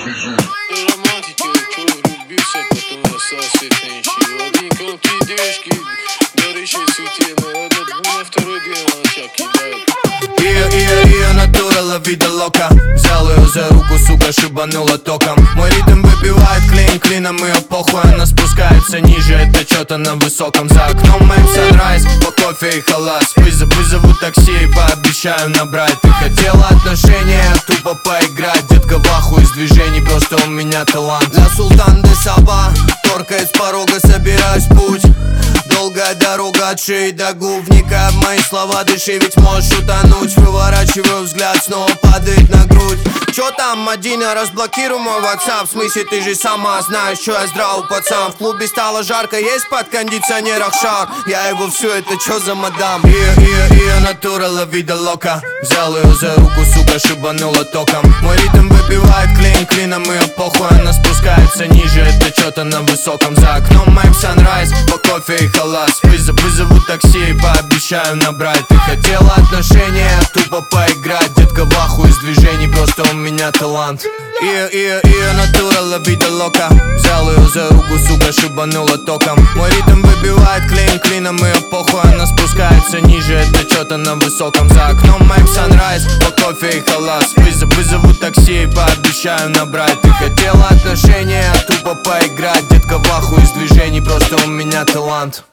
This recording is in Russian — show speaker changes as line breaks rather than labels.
Романтики, кто влюбился, потом остался ничего. Один конки девушки, горячей суете, но на второй день она тебя кидает.
Ее натура la vida loca. Взял ее за руку, сука, шибанула током. Мой ритм выбивает клин клином, ее похуй, она спускается ниже, это что-то на высоком. За окном моим sunrise, по кофе и халас. Вызову такси и пообещаю набрать. Ты хотела отношения, тупо поиграть. Детка в ахуе из движений, просто у меня талант. Для Султан де Саба, торкает с порога, собираюсь в путь. Долгая дорога от шеи до губ. Вникай в мои слова, дыши, ведь можешь утонуть. Выворачиваю взгляд, снова падает на грудь. Чё там, Мадина, разблокируй мой WhatsApp. В смысле, ты же сама знаешь, что я здравый пацан. В клубе стало жарко, есть под кондиционерах шар. Я его все, это чё за мадам? Ее натура la vida loca. Взял ее за руку, сука, шибанула током. Мой ритм выбивает клин клином, ее похуй, она спускается ниже, это что-то на высоком. За окном моим sunrise, по кофе и халас. Вызову такси и пообещаю набрать. Ты хотела отношения, тупо поиграть. Детка в ахуе из движений, просто у меня талант. Ее натура la vida loca. Взял ее за руку, сука, шибанула током. Мой ритм выбивает клин клином, ее похуй, она спускается ниже, это что-то на высоком. За окном моим sunrise, по кофе и халас. Вызову такси и пообещаю набрать. Ты хотела отношения, тупо поиграть. Детка в ахуе из движений, просто у меня талант.